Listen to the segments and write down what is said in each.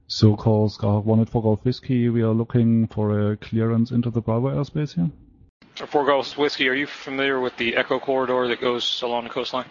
So-called Skyhawk 1 at 4 Golf Whiskey, we are looking for a clearance into the Bravo airspace here. 4 Golf Whiskey, are you familiar with the Echo corridor that goes along the coastline?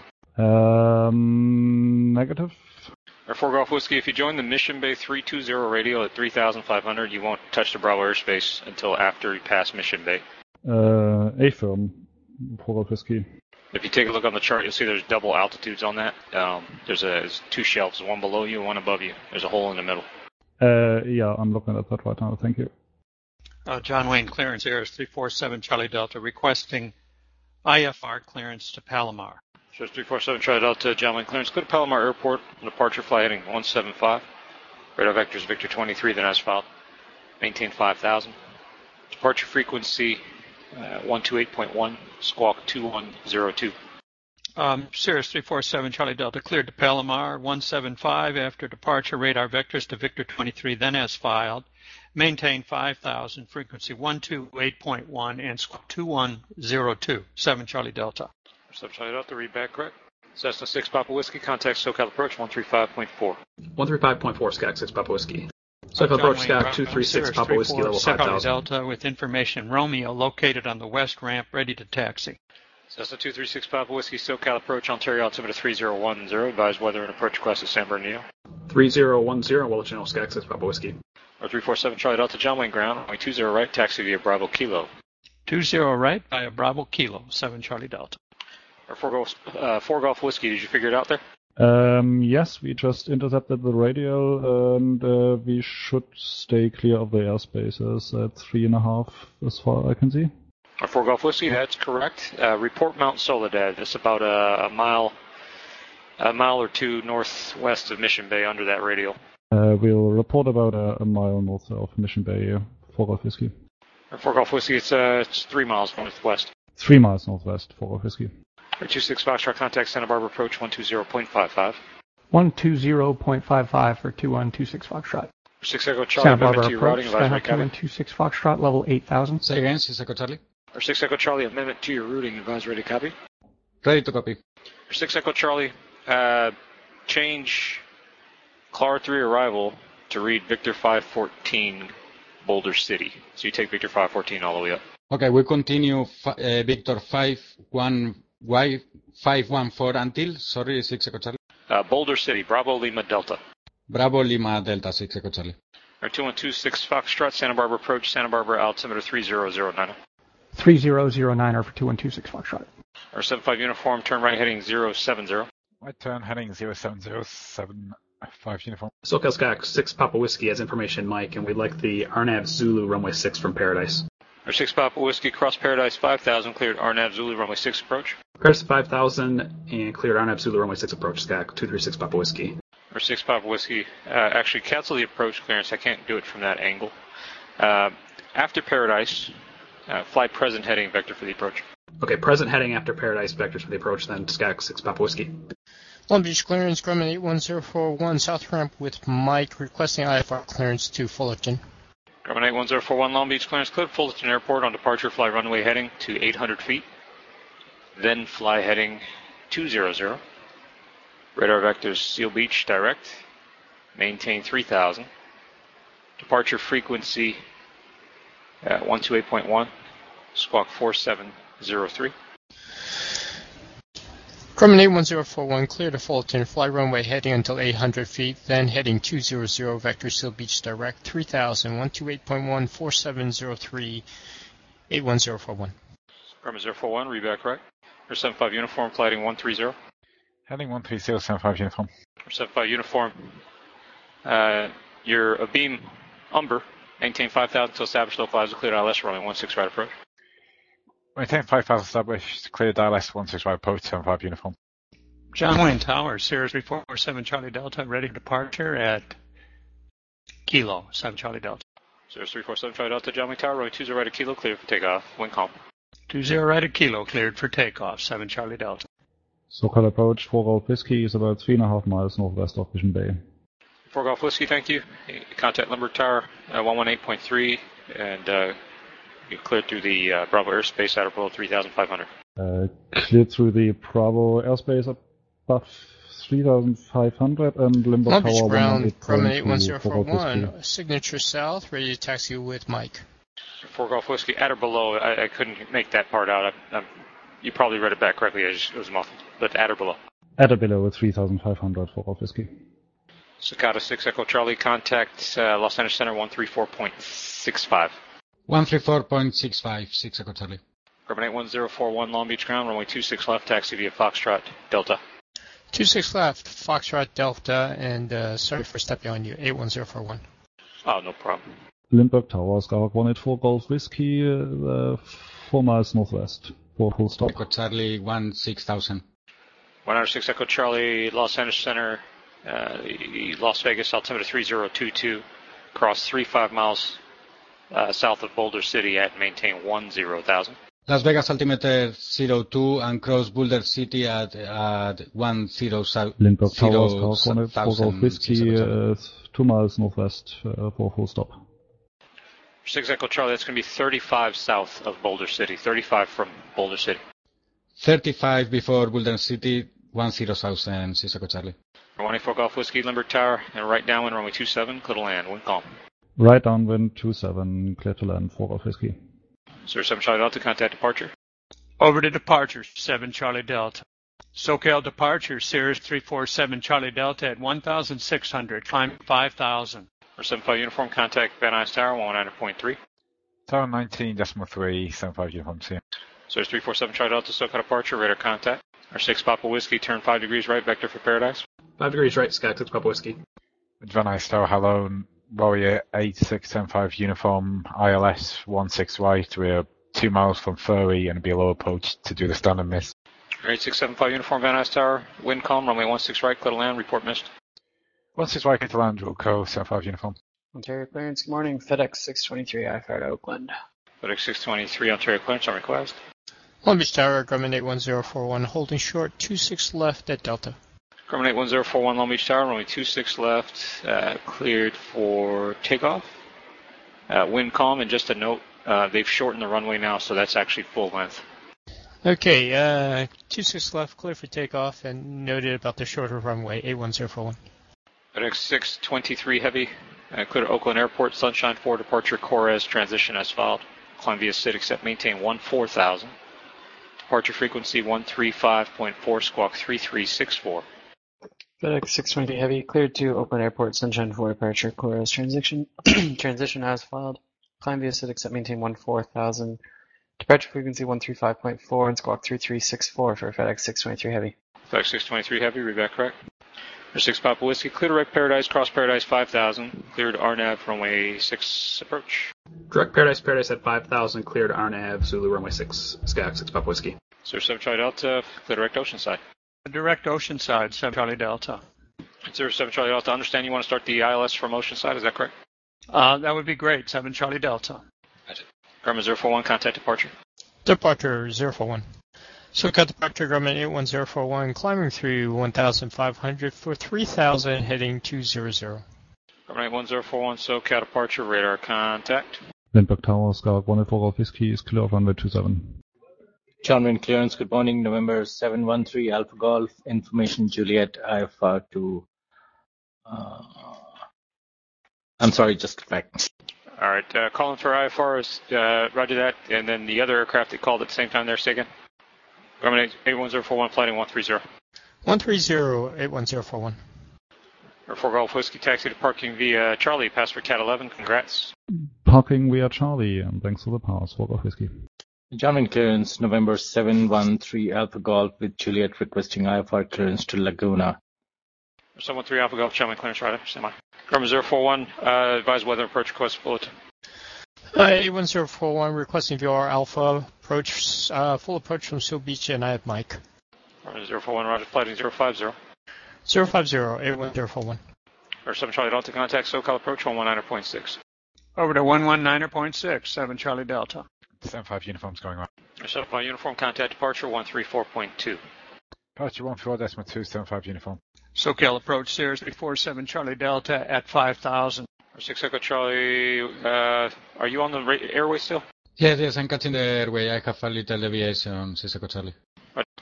Negative. 4 Golf Whiskey, if you join the Mission Bay 320 radial at 3,500, you won't touch the Bravo airspace until after you pass Mission Bay. A-firm, 4 Golf Whiskey. If you take a look on the chart, you'll see there's double altitudes on that. There's two shelves, one below you, one above you. There's a hole in the middle. Yeah, I'm looking at that right now. Thank you. John Wayne, clearance Airs 347 Charlie Delta, requesting IFR clearance to Palomar. Shows 347 Charlie Delta, John Wayne, clearance. Go to Palomar Airport. Departure flight heading 175. Radar vectors Victor 23, then as filed. Maintain 5,000. Departure frequency 128.1, squawk 2102. Cirrus 347 Charlie Delta, cleared to Palomar 175 after departure. Radar vectors to Victor 23, then as filed. Maintain 5,000, frequency 128.1 and squawk 2102. 7 Charlie Delta. 7 Charlie Delta, read back correct. Cessna 6 Papa Whiskey, contact SoCal approach 135.4. 135.4, SCAC 6 Papa Whiskey. SoCal approach SCAC 236 Papa Whiskey, level 5,000. Delta with information Romeo located on the west ramp, ready to taxi. Cessna 236 Papa Whiskey, SoCal approach, Ontario altimeter 3010. Advise weather and approach request at San Bernardino. 3010, we'll let you know, SCAC 6 Papa Whiskey. 347 Charlie Delta, John Wayne ground, runway 20 right, taxi via Bravo Kilo. 20 right via Bravo Kilo, 7 Charlie Delta. 4 Golf Whiskey, did you figure it out there? Yes, we just intercepted the radial, and we should stay clear of the airspaces at 3.5 as far as I can see. 4 Golf Whiskey, that's correct. Report Mount Soledad. It's about a mile or two northwest of Mission Bay under that radial. We'll report about a mile north of Mission Bay, 4 Golf Whiskey. 4 Golf Whiskey, it's 3 miles northwest. 3 miles northwest, 4 Golf Whiskey. 26 Foxtrot, contact Santa Barbara approach 120.55. 120.55 for 2126 Foxtrot. 6 Echo Charlie, Santa Barbara amendment to your routing, approach, advisory copy. 2126 Foxtrot, level 8,000. Say again, 6 Echo Charlie. 6 Echo Charlie, amendment to your routing, advisory copy. Ready to copy. 6 Echo Charlie, change CLAR 3 arrival to read Victor 514 Boulder City. So you take Victor 514 all the way up. Okay, we continue Victor 514 until, 6 Echo Charlie. Boulder City, Bravo Lima Delta. Bravo Lima Delta, 6 Echo Charlie. 2126 Foxtrot, Santa Barbara approach, Santa Barbara altimeter 3009. 3009 for 2126 Foxtrot. 75 uniform, turn right heading 070. Right turn heading 07075 uniform. SoCal SCAC 6 Papa Whiskey has information, Mike, and we'd like the Arnav Zulu runway 6 from Paradise. 6 Papa Whiskey, cross Paradise 5000, cleared Arnav Zulu runway 6 approach. Paradise 5000 and cleared Arnav Zulu runway 6 approach, SCAC 236 Papa Whiskey. 6 Papa Whiskey, actually cancel the approach clearance. I can't do it from that angle. After Paradise, fly present heading vector for the approach. Okay, present heading after Paradise vectors for the approach, then SCAC 6 Papa Whiskey. Long Beach clearance, Grumman 81041, South Ramp with Mike, requesting IFR clearance to Fullerton. Grumman 81041, Long Beach clearance cleared, Fullerton Airport on departure, fly runway heading to 800 feet. Then fly heading 200. Radar vectors Seal Beach direct. Maintain 3000. Departure frequency 128.1. Squawk 4703. Grumman 81041, clear to Fullerton, fly runway heading until 800 feet, then heading 200, vector Seal Beach direct, 3000, 128.1, 4703, 81041. Grumman 041, read back right. 75 uniform, flighting 130. Heading 130, 75 uniform. 75 uniform, your Abeam Umber, maintain 5000 until established local eyes are cleared ILS runway 16 right approach. Maintain 5000 established, clear ILS 16 right approach, 75 uniform. John Wayne Tower, Cirrus 347 Charlie Delta, ready for departure at Kilo, 7 Charlie Delta. Cirrus 347 Charlie Delta, John Wayne Tower, runway 20 right at Kilo, cleared for takeoff, wind calm. 20 right at Kilo, cleared for takeoff, 7 Charlie Delta. SoCal approach, 4 Golf Whiskey is about 3.5 miles northwest of Mission Bay. 4 Golf Whiskey, thank you. Contact Limburg Tower, 118.3, and you cleared through the Bravo airspace at below 3,500. Cleared through the Bravo airspace at Buff 3,500 and Limbo Long Beach Tower ground, Grumman 118.2 for Golf 81041, signature south, ready to taxi with Mike. 4 Golf Whiskey, at or below. I couldn't make that part out. You probably read it back correctly. It was muffled. But at or below. At or below 3,500 for Golf Whiskey. Cicada 6 Echo Charlie, contact Los Angeles Center 134.65. 134.65, 6 Echo Charlie. Grumman 81041 Long Beach ground, runway 26 left, taxi via Foxtrot Delta. 26 left, Foxtrot Delta, and sorry for stepping on you, 81041. Oh, no problem. Lindbergh Tower, Skyhawk 184 Golf Whiskey, 4 miles northwest, for full stop. Echo Charlie 16,000. 106 Echo Charlie, Los Angeles Center, Las Vegas, altimeter 3022, cross 35 miles south of Boulder City at maintain 10,000. Las Vegas altimeter 02 and cross Boulder City at 10,000. Lindbergh Tower, Skyhawk 184 Golf Whiskey, 2 miles northwest, for full stop. 6 Echo Charlie, that's going to be 35 south of Boulder City, 35 from Boulder City. 35 before Boulder City, 10,000, 6 Echo Charlie. 184 Golf Whiskey, Lindbergh Tower, and right downwind, runway 27, clear to land, wind calm. Right downwind 27, clear to land, 4 Golf Whiskey. Sir 7 Charlie Delta, contact departure. Over to departure, 7 Charlie Delta. SoCal departure, Cirrus 347 Charlie Delta at 1,600, climb 5,000. Or 75 uniform, contact Van Nuys Tower, 190.3. Tower 19.3, 75 uniform C. Cirrus 347 Charlie Delta, SoCal departure, radar contact. Our 6 Papa Whiskey, turn 5 degrees right, vector for Paradise. 5 degrees right, Sky 6 Papa Whiskey. Van Nuys Tower, hello, Warrior 8675 uniform, ILS 16 right. We're 2 miles from Furry and it'll be a low approach to do the standard miss. 8675 uniform, Van Nuys Tower, wind calm, runway 16 right, clear to land, report missed. 16 right, to land, Wilco 75 uniform. Ontario clearance, good morning. FedEx 623, I fired Oakland. FedEx 623, Ontario clearance on request. Long Beach Tower, Grumman 81041, holding short, 26 left at Delta. Grumman 81041 Long Beach Tower, runway 26 left, cleared for takeoff. Wind calm, and just a note, they've shortened the runway now, so that's actually full length. Okay, 26 left, clear for takeoff, and noted about the shorter runway, 81041. FedEx 623 Heavy, clear to Oakland Airport, Sunshine 4, departure Corez, transition as filed. Climb via SID, except maintain 14,000. Departure frequency 135.4, squawk 3364. FedEx 623 Heavy, cleared to Oakland Airport, Sunshine 4, departure Corez, transition as filed. Climb via SID, except maintain 14,000. Departure frequency 135.4 and squawk 3364 for FedEx 623 Heavy. FedEx 623 Heavy, read back correct. For 6 Papa Whiskey, clear to right Paradise, cross Paradise 5,000, cleared RNAV, runway 6 approach. Direct Paradise at 5,000, cleared RNAV, Zulu runway 6, Sky 6 Papa Whiskey. Sir 7 Charlie Delta, clear direct Oceanside. Direct Oceanside, 7 Charlie Delta. Sir 7 Charlie Delta, understand you want to start the ILS from Oceanside, is that correct? That would be great, 7 Charlie Delta. Grumman 041, contact departure. Departure 041. SoCal departure, Grumman 81041, climbing through 1,500 for 3,000, heading 200. Grumman 81041, SoCal departure, radar contact. Lindbergh Tower, Skyhawk 184 Golf Whiskey is clear of runway 27. John clearance, good morning, November 713 Alpha Golf, information Juliet IFR to, I'm sorry, just back. All right, calling for IFR, roger that, and then the other aircraft that called at the same time there, say again. Grumman 81041, flighting 130. 130, 81041. Or 4 Golf Whiskey, taxi to parking via Charlie, pass for Cat 11, congrats. Parking via Charlie, and thanks for the pass, 4 Golf Whiskey. John clearance, November 713 Alpha Golf with Juliet requesting IFR clearance to Laguna. 713 Alpha Golf, Charlie clearance, right, stand by. Grumman 041, advise weather approach request bulletin. 81041 requesting VR Alpha approach, full approach from Seal Beach, and I have Mike. 041, roger, flighting 050. 050, 81041. Or 7 Charlie Delta, contact SoCal approach 119.6. Over to 119.6, 7 Charlie Delta. 75 uniforms going on. Or 75 uniform, contact departure 134.2. Departure 14.2, 75 uniform. SoCal approach, Cirrus 347 Charlie Delta at 5,000. Or 6 Echo Charlie, are you on the airway still? Yes, I'm catching the airway. I have a little deviation, 6 Echo Charlie.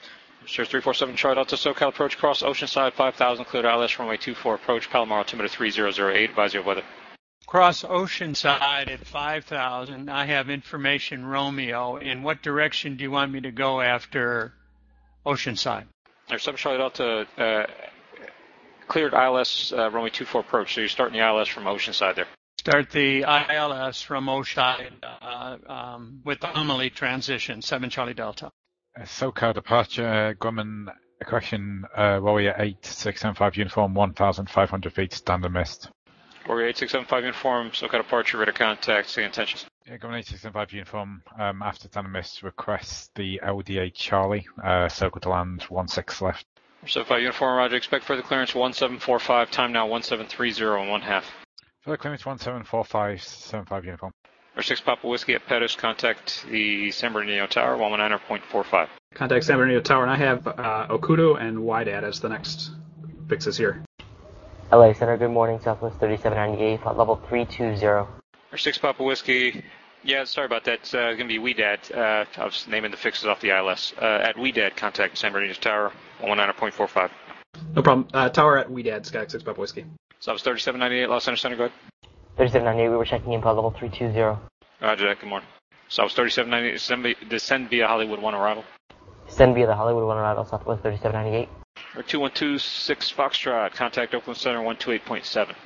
Sirius 347 Charlie Delta SoCal approach cross Oceanside 5000, cleared ILS runway 24 approach, Palomar altimeter 3008, advisory of weather. Cross Oceanside at 5,000. I have information Romeo. In what direction do you want me to go after Oceanside? There's 7 Charlie Delta cleared ILS runway 24 approach, so you're starting the ILS from Oceanside there. Start the ILS from Oceanside with the Amelie transition, 7 Charlie Delta. SoCal departure, Grumman, correction, Warrior 8675 uniform, 1,500 feet, standard mist. Warrior 8675 uniform, SoCal departure, radar contact, say intentions. Yeah, Grumman 8675 uniform, after standard mist, request the LDA Charlie, circle to land, 16 left. 75 uniform, roger, expect further clearance 1745, time now 1730 and 1/2. Further clearance 1745, uniform. Or 6 Papa Whiskey at Pettis, contact the San Bernardino Tower, 119.45. Contact San Bernardino Tower, and I have Okudo and Wydad as the next fixes here. LA Center, good morning, Southwest 3798, flight level 320. Or 6 Papa Whiskey, yeah, sorry about that, it's going to be Wydad, I was naming the fixes off the ILS. At Wydad, contact San Bernardino Tower, 119.45. No problem. Tower at Wydad, Sky 6 Papa Whiskey. So I was 3798, Los Angeles Center, go ahead. 3798, we were checking in, flight level 320. Roger that, good morning. So I was 3798, descend via Hollywood 1 arrival. Descend via the Hollywood 1 arrival, Southwest 3798. Or 2126 Foxtrot, contact Oakland Center 128.7.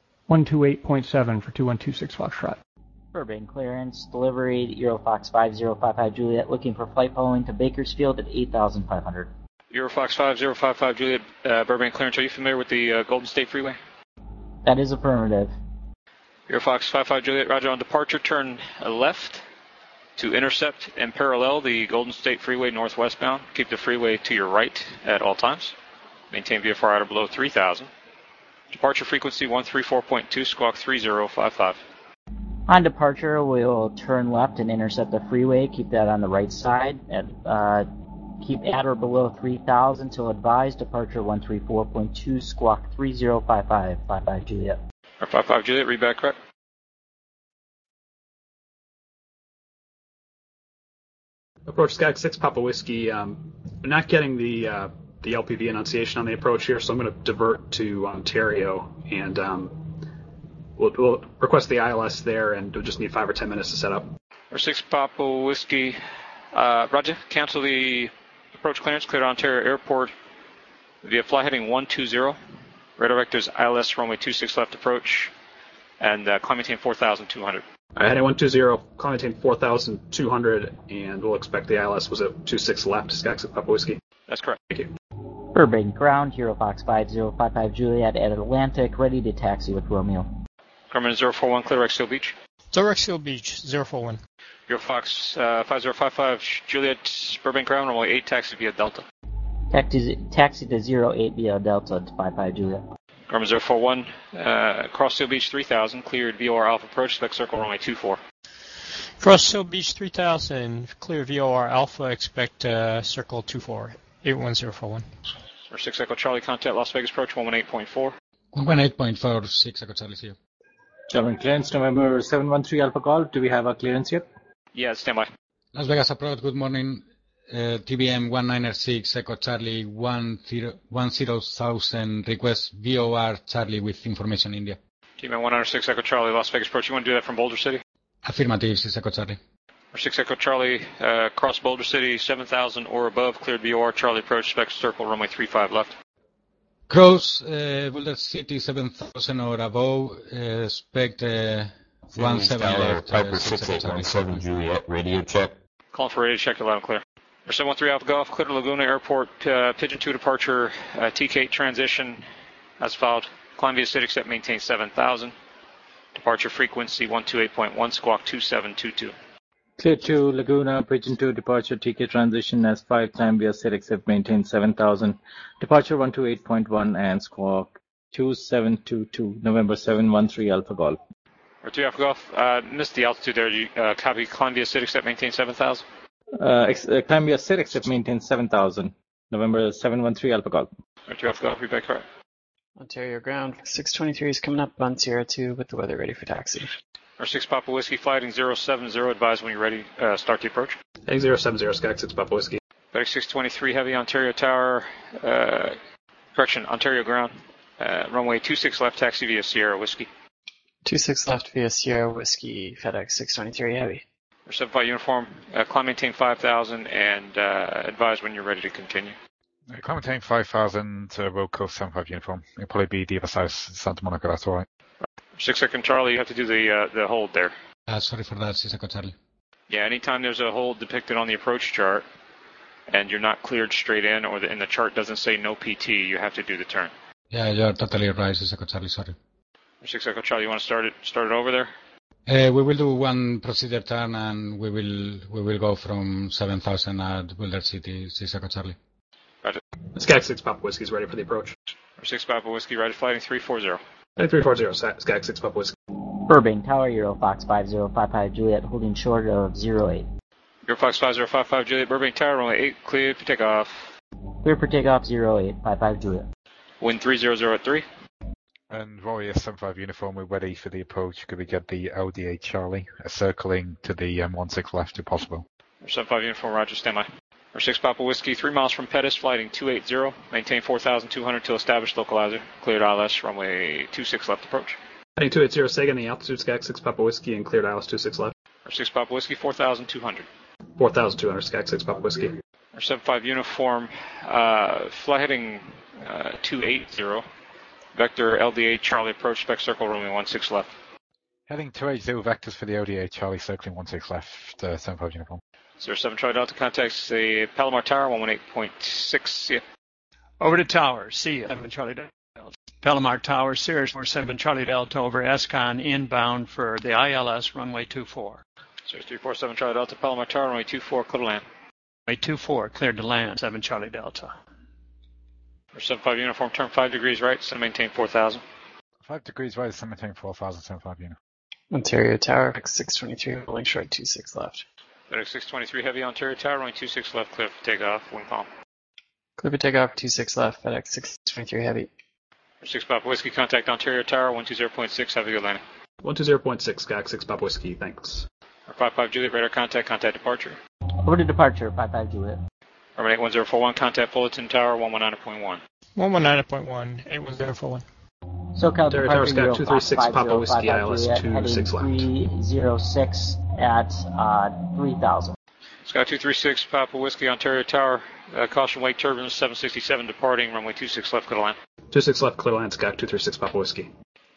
128.7 for 2126 Foxtrot. Burbank clearance, delivery, Eurofox 5055 Juliet, looking for flight following to Bakersfield at 8,500. Eurofox 5055 Juliet, Burbank clearance, are you familiar with the Golden State Freeway? That is affirmative. Eurofox 55 Juliet, roger, on departure, turn left to intercept and parallel the Golden State Freeway northwestbound. Keep the freeway to your right at all times. Maintain VFR at or below 3,000. Departure frequency 134.2, squawk 3055. On departure, we'll turn left and intercept the freeway. Keep that on the right side. Keep at or below 3,000 till advised. Departure 134.2, squawk 3055. 55 Juliet. Or 55 Juliet, read back correct. Approach Sky 6 Papa Whiskey. Not getting the LPV enunciation on the approach here, so I'm going to divert to Ontario, and we'll request the ILS there, and we'll just need 5 or 10 minutes to set up. Or 6 Papa Whiskey, roger, cancel the approach clearance, clear to Ontario Airport via flight heading 120. Radar vectors ILS runway 26 left approach, and climb maintain 4,200. Heading 120, climb maintain 4,200, and we'll expect the ILS was at 26 left, Sky 6 Papa Whiskey. That's correct. Thank you. Burbank ground, Eurofox 5055 Juliet at Atlantic, ready to taxi with Romeo. Grumman 041, clear Rexdale Beach. Rexdale Beach, 041. Eurofox 5055 Juliet, Burbank ground, runway 8, taxi via Delta. Taxi to 08 via Delta to 55 Juliet. Grumman 041, cross Seal Beach 3000, cleared VOR Alpha approach, spec circle runway 24. Cross Seal Beach 3000, clear VOR Alpha, expect circle 24, 81041. Or 6 Echo Charlie, contact Las Vegas approach 118.4. 118.4, 6 Echo Charlie here. German clearance, November 713 Alpha Golf. Do we have a clearance yet? Yeah, stand by. Las Vegas approach, good morning. TBM 196 Echo Charlie 10,000, request VOR Charlie with information India. TBM 196 Echo Charlie, Las Vegas approach. You want to do that from Boulder City? Affirmative, 6 Echo Charlie. Or 6 Echo Charlie, cross Boulder City 7,000 or above, cleared VOR Charlie approach, spec circle runway 35 left. Cross Boulder City 7,000 or above, expect 17 left. Piper 6817 Juliet, radio check. Calling for radio check to loud and clear. Or 713 Alpha Golf, clear to Laguna Airport, Pigeon 2 departure, TK transition as filed. Climb via City, except maintain 7,000. Departure frequency 128.1, squawk 2722. Clear to Laguna, Pigeon 2 departure, TK transition as 5, time via set except maintain 7,000. Departure 128.1 and squawk 2722, November 713 Alpha Golf. Or 3 Alpha Golf, missed the altitude there. You copy, climb via set except maintain 7,000. Climb via set except maintain 7,000, November 713 Alpha Golf. Or 2 Alpha Golf, read back correct. Ontario ground, 623 is coming up on Sierra 2 with the weather ready for taxi. Or 6 Papa Whiskey, flighting 070, advise when you're ready, start the approach. Heading 070, Sky 6 Papa Whiskey. FedEx 623 Heavy, Ontario Tower, Ontario Ground, runway 26 left, taxi via Sierra Whiskey. 26 left via Sierra Whiskey, FedEx 623 Heavy. 75 uniform, climb maintain 5,000 and advise when you're ready to continue. Climb maintain 5,000, road coast 75 uniform. It'll probably be the other side of Santa Monica, that's alright. 6 Echo Charlie, you have to do the hold there. Sorry for that, 6 Echo Charlie. Yeah, anytime there's a hold depicted on the approach chart and you're not cleared straight in or and the chart doesn't say no PT, you have to do the turn. Yeah, you're totally right, 6 Echo Charlie, sorry. 6 Echo Charlie, you want to start it over there? We will do one procedure turn and we will go from 7,000 at Boulder City, 6 Echo Charlie. Roger. Skag 6 Papa Whiskey is ready for the approach. 6 Papa Whiskey, right at flighting 340. Heading 340, Skag 6 Papa Whiskey. Burbank Tower, Euro Fox 5055 Juliet, holding short of 08. Euro Fox 5055 Juliet, Burbank Tower, runway 8, cleared for takeoff. Clear for takeoff 0855 Juliet. Wind 300 at 3. And Warrior 75 uniform, we're ready for the approach. Could we get the LDA Charlie circling to the 16 left if possible? 75 uniform, roger, standby. 6 Papa Whiskey, 3 miles from Pettis, flighting 280, maintain 4,200 till established localizer. Cleared ILS, runway 26 left approach. Heading 280, Sagan, the altitude, Skag 6 Papa Whiskey, and cleared ILS 26 left. 6 Papa Whiskey, 4,200. 4,200, Skag 6 Papa Whiskey. 75 uniform, fly heading 280, vector LDA Charlie approach, spec circle, runway 16 left. Heading 280, vectors for the LDA Charlie circling 16 left, 75 uniform. 07 Charlie Delta, contacts the Palomar Tower, 118.6, see ya. Over to Tower, see ya. 7 Charlie Delta. Palomar Tower, Cirrus 47 Charlie Delta over Escon, inbound for the ILS, runway 24. Cirrus 347 Charlie Delta, Palomar Tower, runway 24, clear to land. Runway 24, cleared to land, 7 Charlie Delta. 75 uniform, turn 5 degrees right, so maintain 4,000. 5 degrees right, so maintain 4,000, 75 uniform. Ontario Tower, FedEx 623, holding short 26 left. FedEx 623 Heavy, Ontario Tower, runway 26 left, clear for takeoff, wind calm. Clear for takeoff 26 left, FedEx 623 Heavy. 6 Papa Whiskey, contact Ontario Tower, 120.6, have a good landing. 120.6, Skag 6 Papa Whiskey, thanks. 55 Juliet, radar contact departure. Over to departure, 55 Juliet. Urban 81041, contact Fullerton Tower, 119.1. 119.1, 81041. SoCal Ontario Tower, Skag 236 Papa Whiskey, ILS 26 left. 306 at 3,000. Sky 236 Papa Whiskey, Ontario Tower, caution wake turbulence, 767 departing, runway 26 left, clear to land. 26 left, clear to land, Skag 236 Papa Whiskey.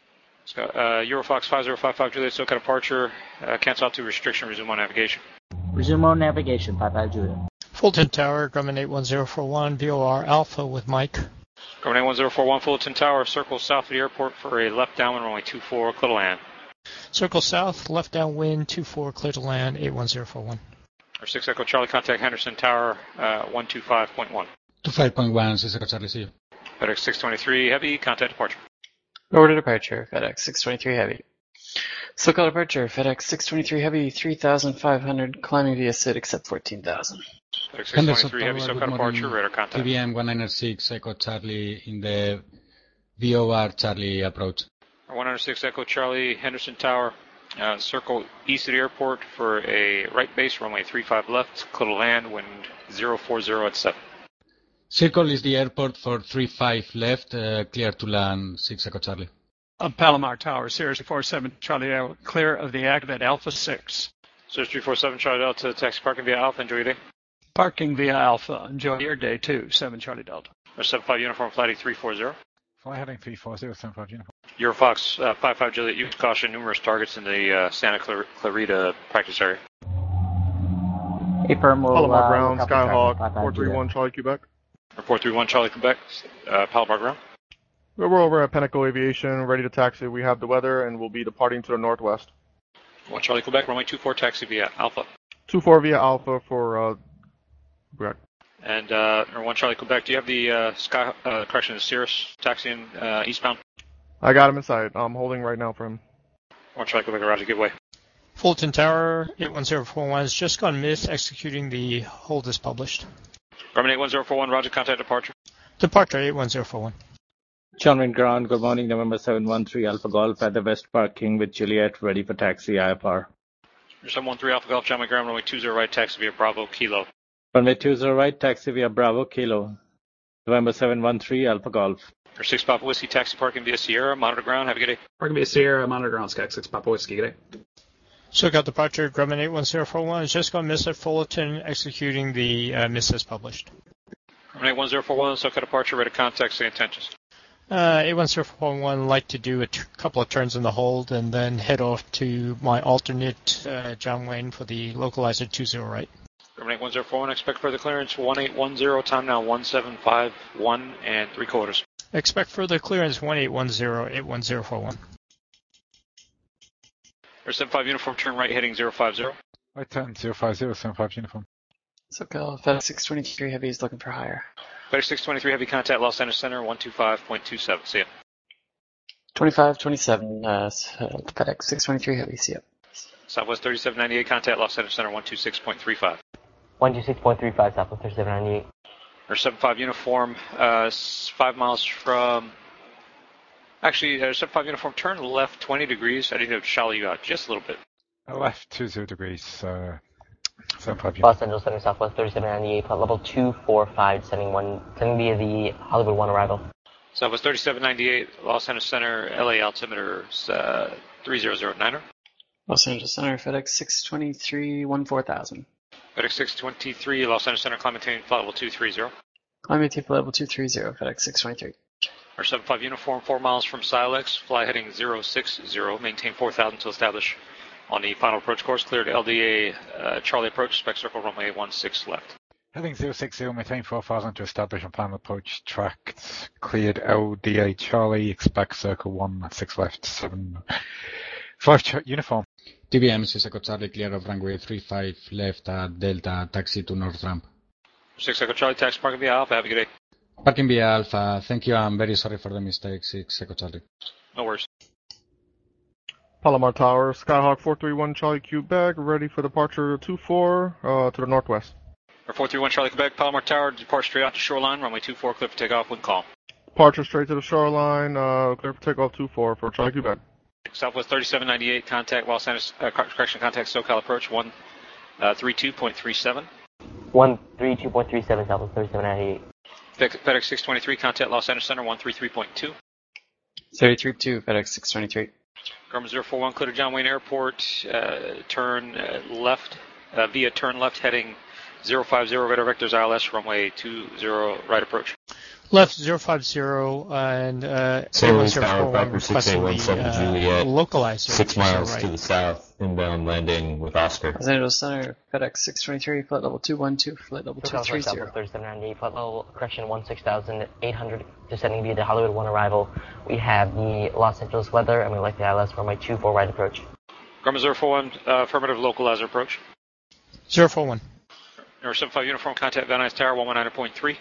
Eurofox 5055 Juliet, SoCal departure, cancel out to restriction, resume on navigation. Resume on navigation, 55 Juliet. Fulton Tower, Grumman 81041, VOR Alpha with Mike. Grumman 81041, Fullerton Tower, circle south of the airport for a left downwind, runway 24, clear to land. Circle south, left downwind, 24, clear to land, 81041. 6 Echo Charlie, contact Henderson Tower, 125.1. 25.1, 6 Echo Charlie, see you. FedEx 623 Heavy, contact departure. Over to departure, FedEx 623 Heavy. SoCal departure, FedEx 623 Heavy, 3,500, climbing via SID except 14,000. FedEx 623 Heavy, SoCal departure, radar contact. TBM 196 Echo Charlie in the VOR Charlie approach. 106 Echo Charlie, Henderson Tower, circle east of the airport for a right base, runway 35 left, clear to land, wind 040 at 7. Circle is the airport for 35 left, clear to land, 6 Echo Charlie. Palomar Tower, Cirrus 347 Charlie, clear of the active at Alpha 6. Cirrus 347 Charlie Delta, taxi parking via Alpha, enjoy your day. Parking via Alpha, enjoy your day too, 7 Charlie Delta. 75 uniform, flighting 340. Fly heading 340, 75 uniform. Eurofox 55 Juliet, use caution, numerous targets in the Santa Clarita practice area. A firm will, Palomar Ground, Skyhawk, 431 Charlie, Quebec. 431 Charlie, Quebec, Palomar Ground. We're over at Pinnacle Aviation, ready to taxi. We have the weather, and we'll be departing to the northwest. 1 Charlie, Quebec, runway 24, taxi via Alpha. 24 via Alpha for Quebec. And 1 Charlie, Quebec, do you have the the Cirrus taxiing eastbound? I got him inside. I'm holding right now for him. 1 Charlie, Quebec, roger, give way. Fulton Tower, 81041 has just gone miss executing the hold as published. Grumman 81041, roger, contact departure. Departure 81041. John Wind Ground, good morning, November 713 Alpha Golf at the West Parking with Juliet, ready for taxi IFR. 713 Alpha Golf, John Wind Ground, runway 20 right, taxi via Bravo, Kilo. Runway 20 right, taxi via Bravo, Kilo. November 713, Alpha Golf. Or 6 Papa Whiskey, taxi parking via Sierra, monitor ground, have a good day. Parking via Sierra, monitor ground, Sky 6 Papa Whiskey, good day. SoCal departure, Grumman 81041 is just going to miss at Fullerton, executing the miss as published. Grumman 81041, SoCal departure, ready to contact, say intentions. 81041 like to do a couple of turns in the hold and then head off to my alternate, John Wayne, for the localizer 20 right. Grumman 81041, expect further clearance, 1810, time now 1751 and 3/4. Expect further clearance 1810, 81041. Or 75 uniform, turn right heading 050. Right turn 050, 75 uniform. SoCal, FedEx 623 Heavy is looking for higher. FedEx 623 Heavy, contact Los Angeles Center, 125.27. See ya. 2527, FedEx 623 Heavy, see ya. Southwest 3798, contact Los Angeles Center, 126.35. 126.35, Southwest 3798. Or 75 uniform, 5 miles from... Actually, 75 uniform, turn left 20 degrees. I need to shallow you out just a little bit. Left 20 degrees, 75 uniform. Los Angeles Center, Southwest 3798, flight level 245, sending via the Hollywood 1 arrival. Southwest 3798, Los Angeles Center, LA altimeter 3009er. Los Angeles Center, FedEx 623 14000. FedEx 623, Los Angeles Center, climb maintain flight level 230. Climb maintain flight level 230, FedEx 623. Or 75 uniform, 4 miles from Silex, fly heading 060, maintain 4000 to establish on the final approach course, cleared LDA Charlie approach, spec circle runway 16 left. Heading 060, maintain 4000 to establish on final approach, tracked, cleared LDA Charlie, expect circle 16 left, 75 uniform. TBM, Echo Charlie, clear of runway 35 left at Delta, taxi to North Ramp. 6 Echo Charlie, taxi parking via Alpha, have a good day. Parking via Alpha, thank you, I'm very sorry for the mistake, 6 Echo Charlie. No worries. Palomar Tower, Skyhawk 431 Charlie Quebec, ready for departure 24 to the northwest. Or 431 Charlie Quebec, Palomar Tower, depart straight out to shoreline, runway 24, clear for takeoff, wind calm. Departure straight to the shoreline, clear for takeoff 24 for Charlie Quebec. Southwest 3798, contact Los Angeles, contact SoCal approach 132.37. 132.37, Southwest 3798. FedEx 623, contact Los Angeles Center, 133.2. 33.2, FedEx 623. Grumman 041, clear to John Wayne Airport, turn left, via turn left heading 050, radar vectors ILS, runway 20, right approach. Left 050 and 8141 requesting the localizer. 6 miles right. to the south, inbound landing with Oscar. Los Angeles Center, FedEx 623, flight level 212, flight level 230. 3798, flight level, correction 16800, descending via the Hollywood 1 arrival. We have the Los Angeles weather, and we like the ILS runway 24 right approach. Grumman 041, affirmative localizer approach. 041. Or 75 uniform, contact Van Nuys Tower, 119.3.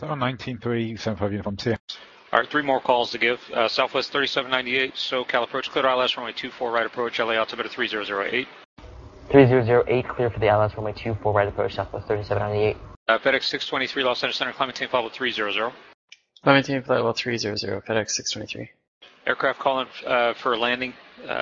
193, 75 uniform, see ya. All right, 3 more calls to give. Southwest 3798, SoCal approach, clear ILS runway 24 right approach, LA altimeter 3008. 3008, clear for the ILS runway 24 right approach, Southwest 3798. FedEx 623, Los Angeles Center, climb maintain flight level 300. Climb maintain flight level 300, FedEx 623. Aircraft calling for landing.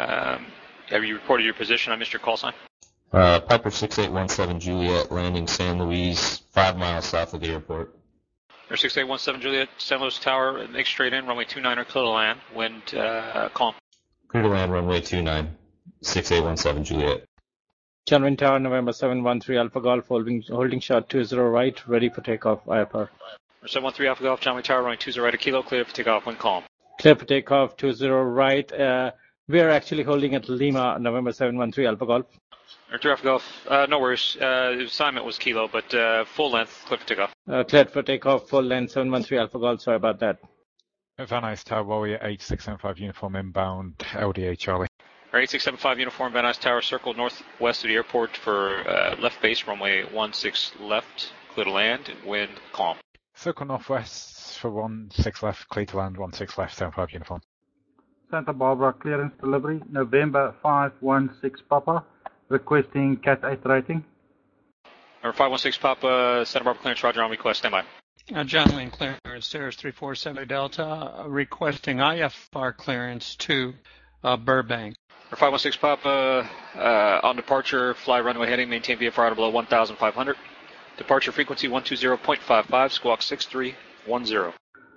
Have you reported your position? I missed your call sign. Piper 6817 Juliet, landing San Luis, 5 miles south of the airport. Air 6817 Juliet, San Luis Tower, make straight in, runway 29, clear to land, wind calm. Clear to land, runway 29, 6817 Juliet. John Wayne Tower, November 713 Alpha Golf, holding shot 20 right, ready for takeoff, IFR. 713 Alpha Golf, John Wayne Tower, runway 20 right, a kilo, clear for takeoff, wind calm. Clear for takeoff, 20 right. We are actually holding at Lima, November 713 Alpha Golf. Air 3 Alpha Golf, no worries. The assignment was kilo, but full length, clear for takeoff. Cleared for takeoff, full length, 713 Alpha Golf, sorry about that. Van Nuys Tower, Warrior 8675 uniform inbound, LDA Charlie. Air 8675 uniform, Van Nuys Tower, circle northwest of the airport for left base, runway 16 left, clear to land, wind calm. Circle northwest for 16 left, clear to land, 16 left, 75 uniform. Santa Barbara clearance delivery, November 516 Papa, requesting Cat 8 rating. Number 516 Papa, Santa Barbara clearance, roger, on request, standby. John Wayne clearance, Cirrus 347 Delta, requesting IFR clearance to Burbank. Number 516 Papa, on departure, fly runway heading, maintain VFR out below 1,500. Departure frequency 120.55, squawk 6310.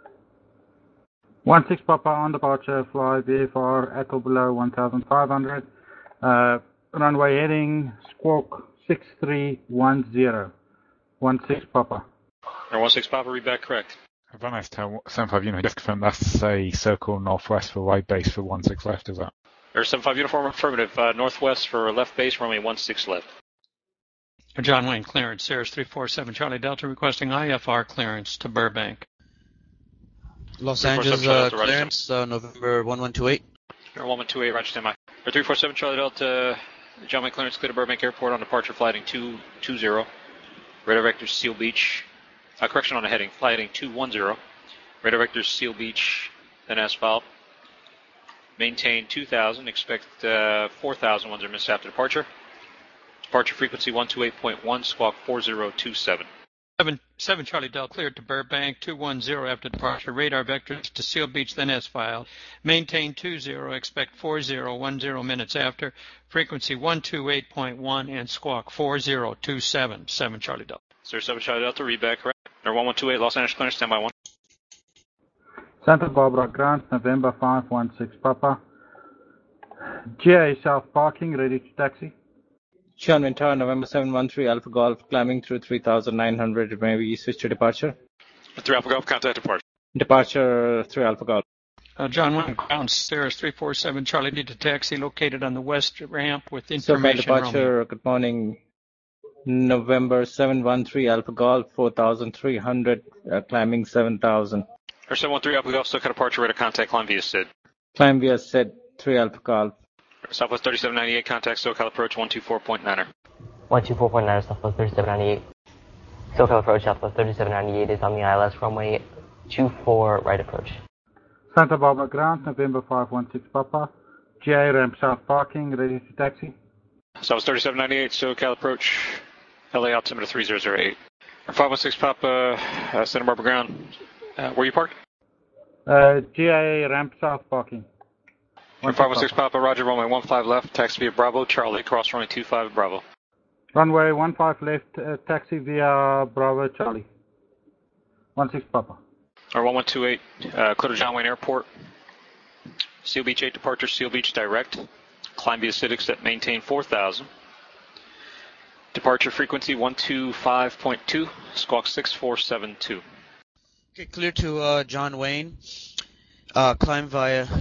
16 Papa on departure, fly VFR at or below 1,500. Runway heading, squawk 6310. 16 Papa. Or 16 Papa, read back correct. Van 75 Uniform, just confirm that's a circle northwest for right base for 16 left, is that? Air 75 Uniform, affirmative. Northwest for left base, runway 16 left. John Wayne, clearance. Cirrus 347 Charlie Delta requesting IFR clearance to Burbank. Los Angeles clearance, November 1128. Air 1128, roger, stand by. Air 347 Charlie Delta, John Wayne clearance, clear to Burbank Airport on departure, flight heading 220. Radar vector Seal Beach. Correction on the heading, flight heading 210. Radar vector Seal Beach, then asphalt. Maintain 2,000, expect 4,000 ones are missed after departure. Departure frequency 128.1, squawk 4027. 7 Charlie Delta cleared to Burbank, 210 after departure. Radar vectors to Seal Beach, then S-file. Maintain 20, expect 4010 minutes after. Frequency 128.1 and squawk 4027. 7 Charlie Delta. Sir, 7 Charlie Delta, read back correct. Air 1128, Los Angeles clearance, standby 1. Santa Barbara Grant, November 516 Papa. GA South parking, ready to taxi. Sean Ventura, November 713 Alpha Golf, climbing through 3,900. May we switch to departure? 3 Alpha Golf, contact departure. Departure 3 Alpha Golf. John Wayne, ground, Cirrus 347 Charlie D to taxi located on the west ramp with information. So departure, good morning. November 713 Alpha Golf, 4,300, climbing 7,000. Air 713 Alpha Golf, SoCal departure, radar contact, climb via SID. Climb via SID, 3 Alpha Golf. Southwest 3798, contact SoCal approach 124.9er. 124.9er, Southwest 3798. SoCal approach, Southwest 3798 is on the ILS runway 24, right approach. Santa Barbara Ground, November 516 Papa. GA ramp south parking, ready to taxi. Southwest 3798, SoCal approach, LA altimeter 3008. 516 Papa, Santa Barbara Ground. Where you parked? GA ramp south parking. 516 Papa, roger, runway 15 left, taxi via Bravo, Charlie, cross runway 25 Bravo. Runway 15 left, taxi via Bravo, Charlie. 16 Papa. Or 1128, clear to John Wayne Airport. Seal Beach 8 departure, Seal Beach direct. Climb via SID, except maintain 4,000. Departure frequency 125.2, squawk 6472. Okay, clear to John Wayne. Climb via